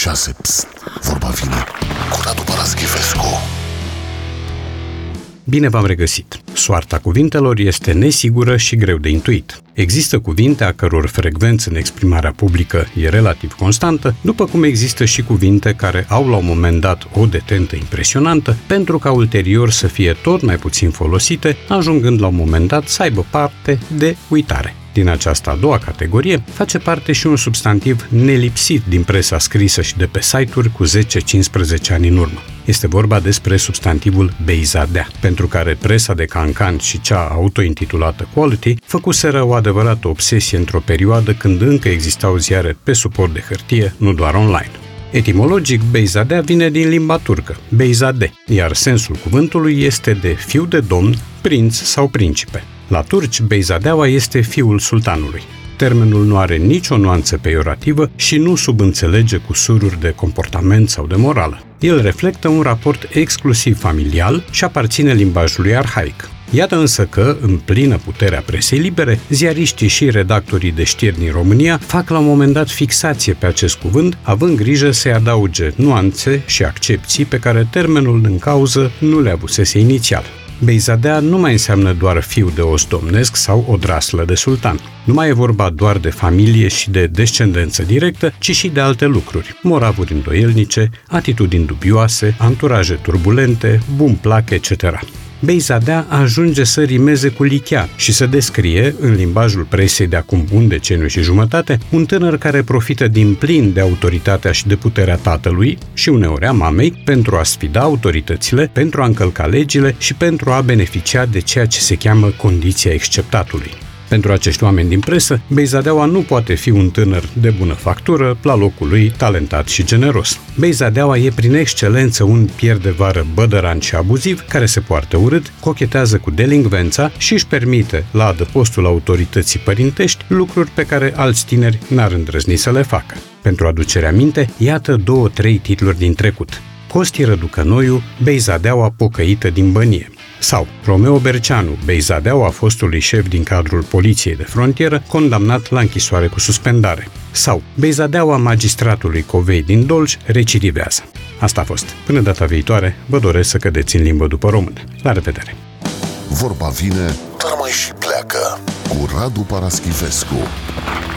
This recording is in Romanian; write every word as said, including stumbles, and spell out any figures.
șase. Psst, vorba vine cu Radu Paraschivescu. Bine v-am regăsit! Soarta cuvintelor este nesigură și greu de intuit. Există cuvinte a căror frecvență în exprimarea publică e relativ constantă, după cum există și cuvinte care au la un moment dat o detentă impresionantă, pentru ca ulterior să fie tot mai puțin folosite, ajungând la un moment dat să aibă parte de uitare. Din această a doua categorie face parte și un substantiv nelipsit din presa scrisă și de pe site-uri cu zece-cincisprezece ani în urmă. Este vorba despre substantivul beizadea, pentru care presa de cancan și cea autointitulată Quality făcuseră o adevărată obsesie într-o perioadă când încă existau ziare pe suport de hârtie, nu doar online. Etimologic, beizadea vine din limba turcă, beizade, iar sensul cuvântului este de fiu de domn, prinț sau principe. La turci, beizadeaua este fiul sultanului. Termenul nu are nicio nuanță peiorativă și nu subînțelege cusururi de comportament sau de morală. El reflectă un raport exclusiv familial și aparține limbajului arhaic. Iată însă că, în plină puterea presei libere, ziariștii și redactorii de știri din România fac la un moment dat fixație pe acest cuvânt, având grijă să-i adauge nuanțe și accepții pe care termenul în cauză nu le avusese inițial. Beizadea nu mai înseamnă doar fiu de os domnesc sau o draslă de sultan. Nu mai e vorba doar de familie și de descendență directă, ci și de alte lucruri. Moravuri îndoielnice, atitudini dubioase, anturaje turbulente, bun plac, et cetera. Beizadea ajunge să rimeze cu lichea și să descrie, în limbajul presei de acum un deceniu și jumătate, un tânăr care profită din plin de autoritatea și de puterea tatălui și uneori a mamei pentru a sfida autoritățile, pentru a încălca legile și pentru a beneficia de ceea ce se cheamă condiția exceptatului. Pentru acești oameni din presă, beizadeaua nu poate fi un tânăr de bună factură, la locul lui, talentat și generos. Beizadeaua e prin excelență un pierdevară bădăran și abuziv, care se poartă urât, cochetează cu delingvența și își permite, la adăpostul autorității părintești, lucruri pe care alți tineri n-ar îndrăzni să le facă. Pentru aducerea aminte, iată două-trei titluri din trecut. Costi Răducănoiu, beizadeaua pocăită din bănie. Sau Romeo Berceanu, beizadeaua fostului șef din cadrul poliției de frontieră, condamnat la închisoare cu suspendare. Sau beizadeaua magistratului Covei din Dolj recidivează. Asta a fost. Până data viitoare, vă doresc să cădeți în limbă după română. La revedere! Vorba vine, dar mai și pleacă cu Radu Paraschivescu.